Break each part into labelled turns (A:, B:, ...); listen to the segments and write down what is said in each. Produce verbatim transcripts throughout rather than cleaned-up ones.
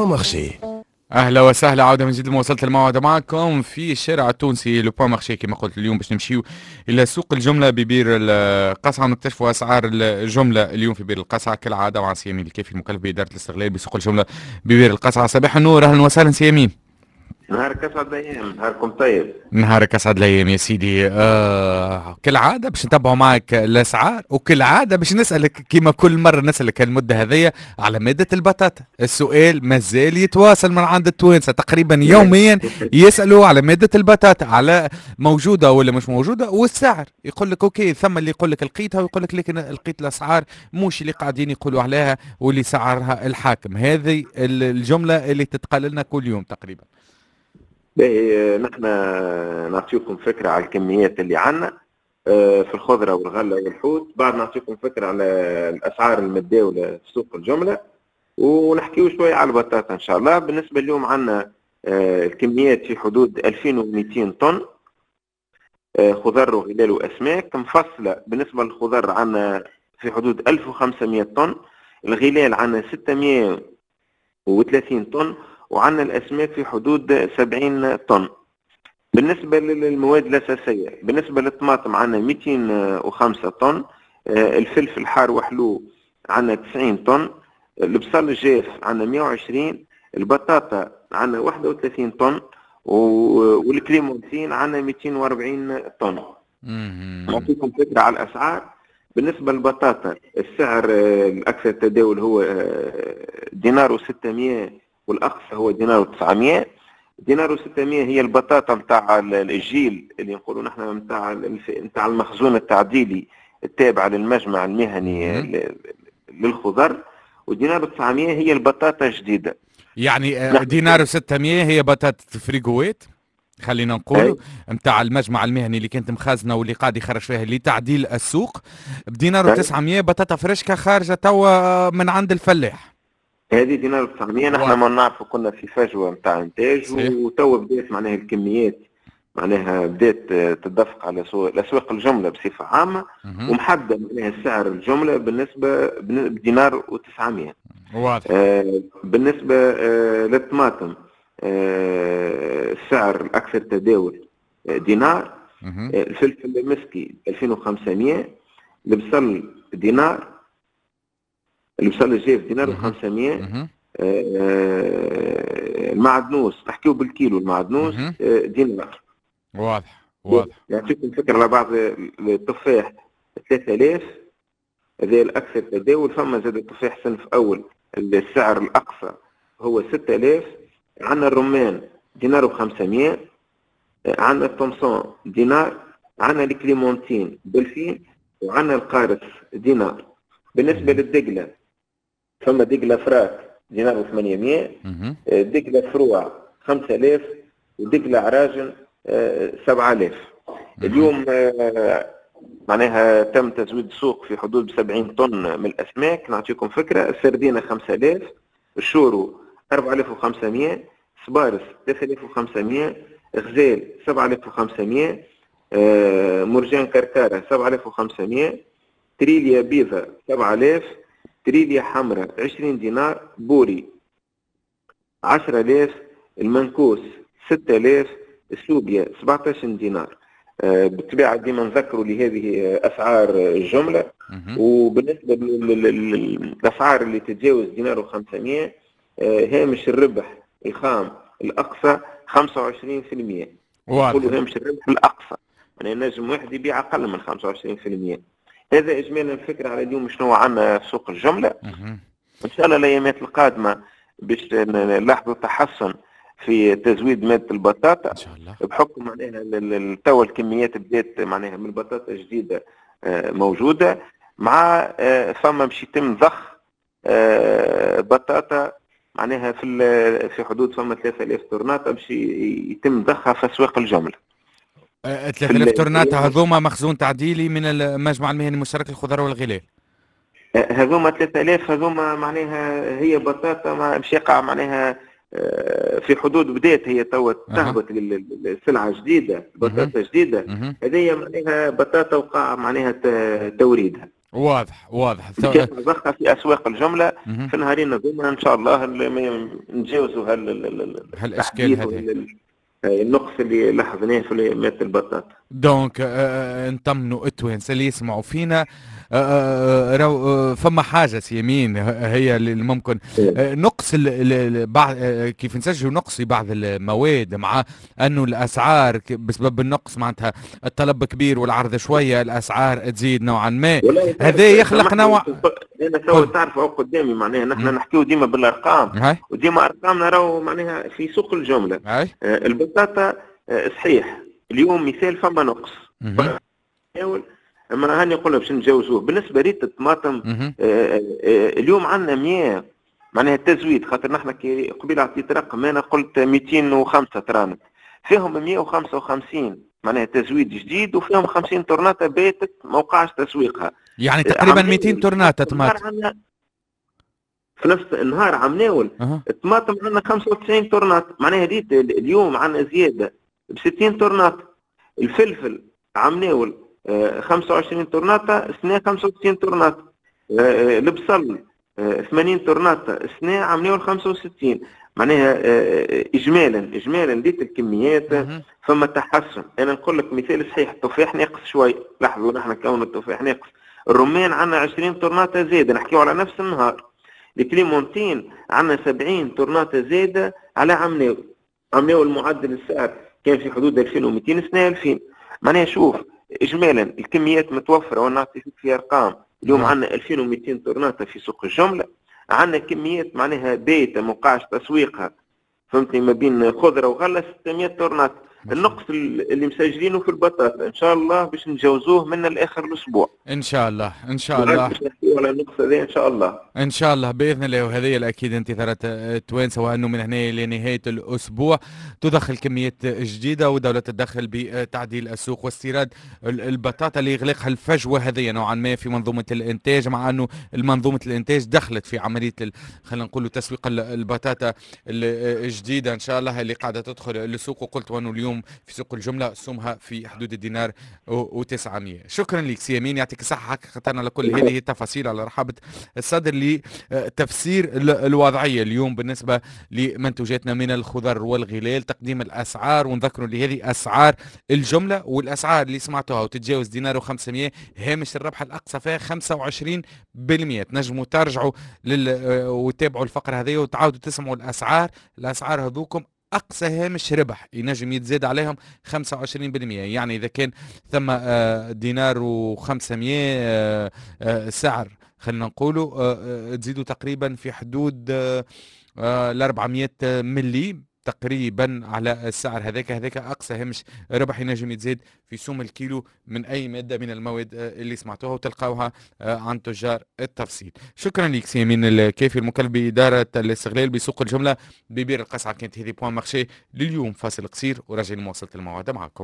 A: بوان مارشي.
B: اهلا وسهلا، عوده من جديد. وصلت الموعد معكم في الشارع التونسي لو بوان مارشي. كما قلت اليوم باش نمشيو الى سوق الجمله ببير القصعه ونكتشفوا اسعار الجمله اليوم في بير القصعه كالعاده مع سيامين الكافي المكلف باداره الاستغلال بسوق الجمله ببير القصعه. صباح النور، اهلا وسهلا سيامين.
C: نهارك اسعد الايام، نهاركم طيب.
B: نهارك اسعد الايام يا سيدي. آه كالعاده باش نتبعوا معك الاسعار، وكالعاده باش نسالك كيما كل مره نسالك المده هذيا على ماده البطاطا. السؤال مازال يتواصل من عند التوانسه تقريبا يوميا، يسالوا على ماده البطاطا، على موجوده ولا مش موجوده، والسعر. يقول لك اوكي، ثم اللي يقول لك لقيتها ويقول لك لكن لقيت الاسعار مش اللي قاعدين يقولوا عليها واللي سعرها الحاكم. هذه الجمله اللي تتقال لنا كل يوم تقريبا.
C: باهي، نحن نعطيكم فكرة على الكميات اللي عندنا في الخضرة والغلة والحوت، بعد نعطيكم فكرة على الأسعار المتداولة في سوق الجملة، ونحكيو شوية على البطاطا إن شاء الله. بالنسبة اليوم عندنا الكميات في حدود ألفين ومئتين طن خضر وغلال وأسماك مفصلة. بالنسبة للخضر عندنا في حدود ألف وخمسمئة طن، الغلال عندنا ستمئة وثلاثين طن، وعندنا الأسماك في حدود سبعين طن. بالنسبة للمواد الأساسية، بالنسبة للطماطم عندنا مئتين وخمسة طن، الفلفل الحار وحلو عندنا تسعين طن، البصل الجاف عندنا مئة وعشرين، البطاطا عندنا واحد وثلاثين طن، والكليمونتين عندنا مئتين وأربعين طن. نعطيكم فكرة على الأسعار. بالنسبة للبطاطا السعر الأكثر تداول هو دينار وستمئة، والأقصى هو دينار وتسعمئة. دينار وستمئة هي البطاطا نتاع الجيل اللي نقولوا نحن نتاع نتاع المخزون التعديلي التابع للمجمع المهني للخضر، ودينار وتسعمئة هي البطاطا الجديدة.
B: يعني دينار وستمئة هي بطاطا فريغوات خلينا نقولوا نتاع المجمع المهني اللي كانت مخازنه واللي قاعد يخرج فيها لتعديل السوق. بدينار وتسعمئة بطاطا فريشكا خارجه توا من عند الفلاح.
C: هذه دينار وتسعمئة. نحن ما نعرفوا كنا في فجوه نتاع انتاج، وتوا بدات معناها الكميات معناها بدات تدفق على اسواق الجمله بصفه عامه، ومحدد معناها السعر الجمله بالنسبه بدينار وتسعمئة.
B: واضح.
C: آه بالنسبه آه للطماطم آه السعر الاكثر تداول آه دينار، آه الفلفل المسكي ألفين وخمسمئة، البصل دينار، البصل الجاف دينار وخمسمئة، آه المعدنوس نحكيو بالكيلو، المعدنوس آه دينار.
B: واضح واضح.
C: يعطيكم فكره على بعض. التفاح ثلاثة آلاف، هذا الاكثر تداول. فما زاد التفاح صنف اول السعر الاقصى هو ستة آلاف. عندنا الرمان دينار وخمسمئة، عندنا الطمسون دينار، عندنا الكليمونتين بلفين، وعندنا القارص دينار. بالنسبه للدقله فما دقله فراك دينار وثمانمئة، دقله فروع خمسة آلاف، ودقله عراجن سبعة آلاف. اليوم معناها تم تزويد السوق في حدود سبعين طن من الأسماك. نعطيكم فكرة: السردينة خمسة آلاف، الشورو أربعة آلاف وخمسمئة، سبارس ثلاثة آلاف وخمسمئة، غزال سبعة آلاف وخمسمئة، آه مرجان كركارة سبعة آلاف وخمسمئة، تريليا بيضة سبعة آلاف، تريليا حمراء عشرين دينار، بوري عشرة آلاف، المنكوس ستة آلاف، السوبيا سبعة عشر دينار. بالطبيعة ديما نذكروا لهذه أسعار الجملة. وبالنسبة للأسعار اللي تتجاوز دينار وخمسمئة، هامش الربح الخام الأقصى خمسة وعشرين بالمئة. يقولوا هامش الربح الأقصى، يعني نجم واحد يبيع أقل من خمسة وعشرين بالمئة. هذا إجمالا الفكرة على اليوم شنو عندنا في سوق الجملة. إن شاء الله الأيامات القادمة باش نلاحظوا تحسن في تزويد مادة البطاطا إن شاء الله، بحكم معناها توا الكميات بدات معناها من البطاطا الجديدة موجودة، مع فما باش يتم ضخ بطاطا معناها في في حدود فما ثلاثة آلاف طرناطة باش يتم ضخها في أسواق الجملة.
B: ثلاثة آلاف طرناطة هذوما مخزون تعديلي من المجمع المهني المشترك للخضار والغلال.
C: هذوما ثلاثة آلاف هذوما معناها هي بطاطا باش يقع معناها في حدود بدات هي توا تهبط السلعه جديده، بطاطا جديده. هذه معناها بطاطا وقع معناها توريدها.
B: واضح واضح.
C: كيف نضخها في اسواق الجمله
B: مهم.
C: في نهارين هذوما ان شاء الله اللي ما نتجاوزوا
B: هالاشكال
C: هالتحديث
B: هذه.
C: النقص اللي لاحظناه في مادة البطاطا.
B: دونك آه، نطمنوا التوانسه اللي يسمعوا فينا. آه، آه، راهو آه، فما حاجه سيمين هي اللي ممكن آه، نقص ال- ال- ال- بعض آه، كيف نسجلوا نقص في بعض المواد مع انه الاسعار ك- بسبب النقص معناتها الطلب كبير والعرض شويه الاسعار تزيد نوعا ما.
C: والله تعرف
B: هذا يخلق
C: سامحني،
B: نوع.
C: انا تو
B: قل.
C: تعرف أهو قدامي معناها نحن
B: مم.
C: نحكيو ديما بالارقام،
B: هاي
C: وديما ارقامنا راهو معناها في سوق الجمله.
B: هاي.
C: آه، البطاطا آه، صحيح اليوم مثال فما نقص،
B: مهم.
C: نحاول اما هاني نقول باش نتجاوزوه. بالنسبه ريت الطماطم
B: مهم.
C: آه، آه، اليوم عندنا مية معناها التزويد، خاطر نحن كي قبيل عطيت رقم انا قلت مئتين وخمسة ترانت، فيهم مئة وخمسة وخمسين معناها تزويد جديد، وفيهم خمسين طرناطه باتت ما وقعش تسويقها.
B: يعني تقريبا
C: عمناول
B: مئتين طرناطه
C: النهار
B: طماطم.
C: عندنا في نفس النهار عمناول
B: أها.
C: الطماطم عندنا خمسة وتسعين طرناط، معناها هذيك اليوم عندنا زياده ب ستين طرناط. الفلفل عمناول آه، خمسة وعشرين طرناطه، السنه خمسة وستين طرناط. آه، البصل آه، ثمانين طرناطه، السنه عمناول خمسة وستين. معناها آه، اجمالا اجمالا ديت الكميات
B: مهم.
C: فما تحسن. انا نقول لك مثال صحيح، التفاح ناقص شوي، لاحظوا نحن كون التفاح ناقص. الرمان عندنا عشرين طرناطه زاده، نحكيو على نفس النهار. الكليمونتين عندنا سبعين طرناطه زاده على عمناول. عمناول معدل السعر كان في حدود ألفين ومئتين، سنه ألفين. معناها شوف اجمالا الكميات متوفره، وانا نعطي فيك في ارقام. اليوم
B: نعم.
C: عندنا ألفين ومئتين طرناطه في سوق الجمله، عندنا كميات معناها بايته موقعش تسويقها، فهمتني، ما بين خضره وغله ستمئة طرناط. النقص اللي مسجلينه في البطاطا ان شاء الله باش نتجاوزوه من الاخر الاسبوع
B: ان شاء الله ان شاء الله
C: باش نحكيو على النقص هذا ان شاء الله.
B: ان شاء الله باذن الله. وهذه الاكيد انتظارات التوانسه، وانه من هنا لنهايه الاسبوع تدخل كميات جديده ودوله تدخل بتعديل السوق واستيراد ال- البطاطا لاغلاقها الفجوه هذه نوعا ما في منظومه الانتاج، مع انه منظومه الانتاج دخلت في عمليه ال- خلينا نقول تسويق ال- البطاطا الجديده ان شاء الله اللي قاعده تدخل السوق. وقلت وانه اليوم في سوق الجمله سمها في حدود الدينار و900. شكرا لك سي يمين، يعطيك الصحه حقيقه على كل هذه التفاصيل، على رحابه الصدر لتفسير ال- الوضعيه اليوم بالنسبه لمنتوجاتنا من الخضر والغلال، تقديم الاسعار. ونذكروا اللي هذه اسعار الجمله، والاسعار اللي سمعتوها وتتجاوز دينار وخمسمائة هامش الربح الاقصى فيها خمسة وعشرين بالمئة. تنجموا ترجعوا لل... وتتابعوا الفقره هذه وتعاودوا تسمعوا الاسعار. الاسعار هذوكم اقصى هامش ربح ينجم يتزاد عليهم خمسة وعشرين بالمئة. يعني اذا كان ثم آه، دينار وخمسمائة آه، آه، سعر خلينا نقولوا آه، آه، تزيدوا تقريبا في حدود آه، آه، ال أربعمائة ملي تقريبا على السعر هذاك. هذاك اقصى هامش ربح ينجم يتزاد في سوم الكيلو من اي ماده من المواد آه، اللي سمعتوها وتلقاوها آه، عن تجار التفصيل. شكرا لك سي يمين الكافي المكلف باداره الاستغلال بسوق الجمله ببير القصعه. كانت هذه بوان مارشي لليوم، فاصل قصير وراجعين مواصله الموعد معكم.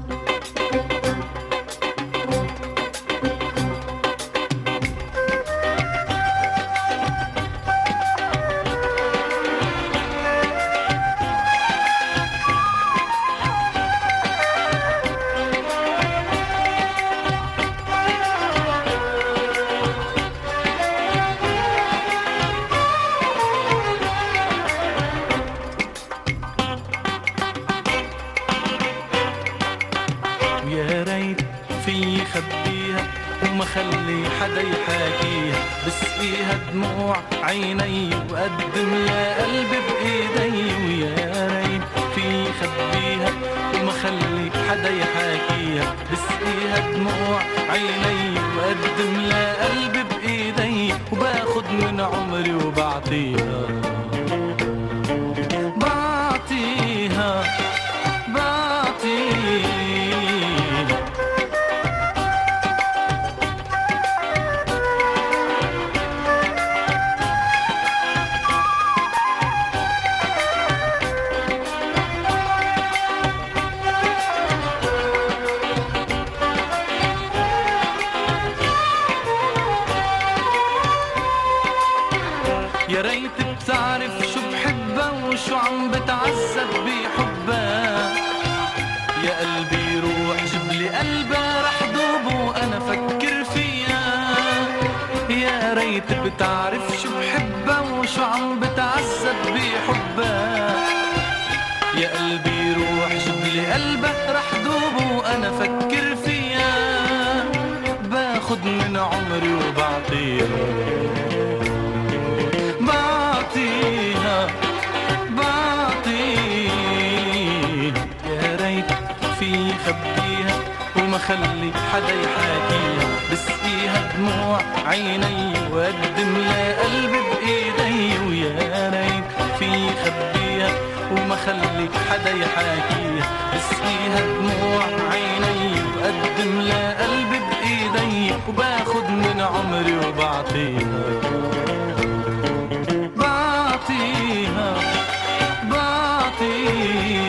A: ويا ريت في خبيها وما خلي حدا يحاكيها، بسقيها دموع عيني وقدم يا قلبي بايدي. ويا ريت في خبيها وما خلي حدا يحاكيها، بسقيها دموع عيني وقدم يا قلبي بايدي. وباخد من عمري وبعطيها بعطيها بعطيها. يا ريت بتعرف شو بحبها وشو عم بتعذب بحبها. يا قلبي روح جبلي قلبها رح دوب وانا فكر فيها. يا ريت بتعرف شو بحبها وشو عم بتعذب بحبها. يا قلبي روح جبلي قلبك رح دوب وانا فكر فيها. باخد من عمري وبعطيها بعطيها بعطيها. يا ريت في خبيها وما خلي حدا يحاكيها. بسقيها دموع عيني وقدم لها قلبي بايدي. ويا ريت في خبيها وما خلي حدا يحاكيها. بسقيها دموع عيني وقدم لها قلبي بايدي. وباخد من عمري وبعطيها بعطيها بعطيها.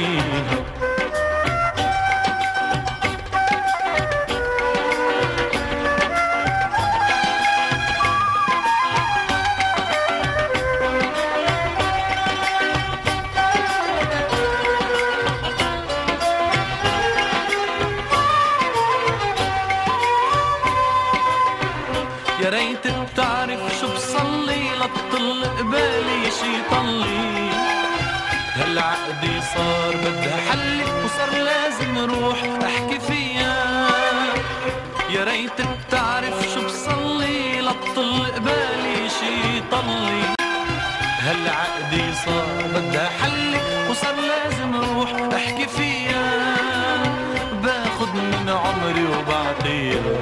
A: يا ريت بتعرف شو بصلي لتطل قبالي شي طلي. هالعقدي صار بدها حل وصار لازم روح احكي فيها. يا ريت بتعرف شو بصلي لتطل قبالي شي طلي. هالعقدي صار بدها حل وصار لازم روح احكي فيها. باخد من عمري وبعطيها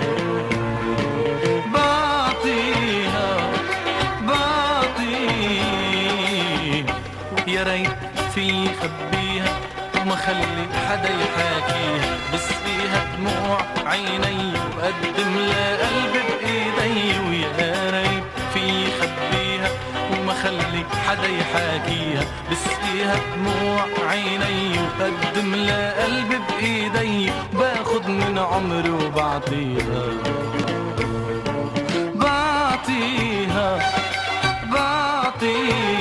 A: يا ريت في خبيها وما خلي حدا يحاكيها. بسقيها دموع عيني وقدم لها قلبي بايدي. ويا ريت في خبيها وما خلي حدا يحاكيها. بسقيها دموع عيني وقدم لها قلبي بايدي. باخد من عمري وبعطيها بعطيها بعطيها.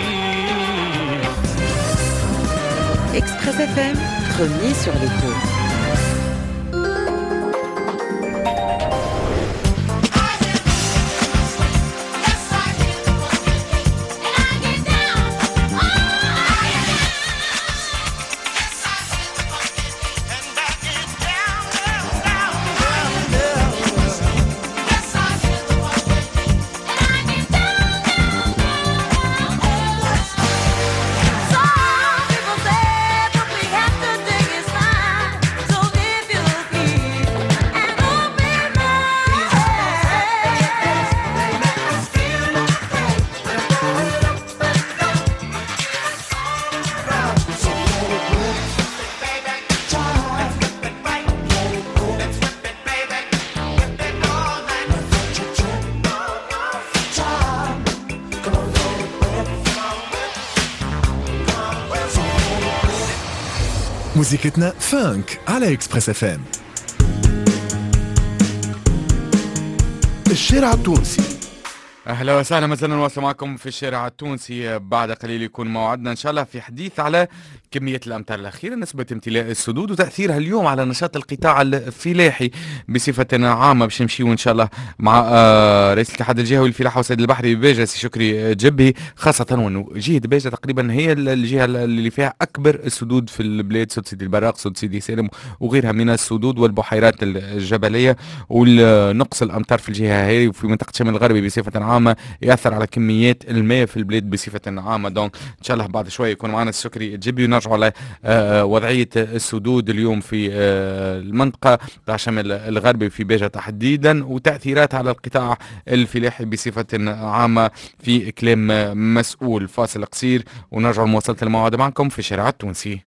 D: Express F M, premier sur l'écho.
E: موسيقتنا فانك على إكسبريس اف ام. الشارع التونسي.
B: اهلا وسهلا، ما زلنا نواصل معكم في الشارع التونسي. بعد قليل يكون موعدنا ان شاء الله في حديث على كمية الأمطار الأخيرة، نسبة امتلاء السدود وتأثيرها اليوم على نشاط القطاع الفلاحي بصفة عامة. باش نمشيو إن شاء الله مع آه رئيس الاتحاد الجهوي للفلاحة والصيد البحري بباجة سي شكري جبهي، خاصة وأنه جهة باجة تقريبا هي الجهة اللي فيها أكبر السدود في البلاد، سد سيدي البراق، سد سيدي سالم وغيرها من السدود والبحيرات الجبلية. والنقص الأمطار في الجهة هذه وفي منطقة شمال الغربي بصفة عامة يأثر على كميات الماء في البلاد بصفة عامة. دونك إن شاء الله بعد شوية يكون معنا الشكري جبهي ونرجعوا على وضعية السدود اليوم في المنطقة تاع شمال الغربي في باجة تحديدا وتأثيراتها على القطاع الفلاحي بصفة عامة في كلام مسؤول. فاصل قصير ونرجع لمواصلة الموعد معكم في الشارع التونسي.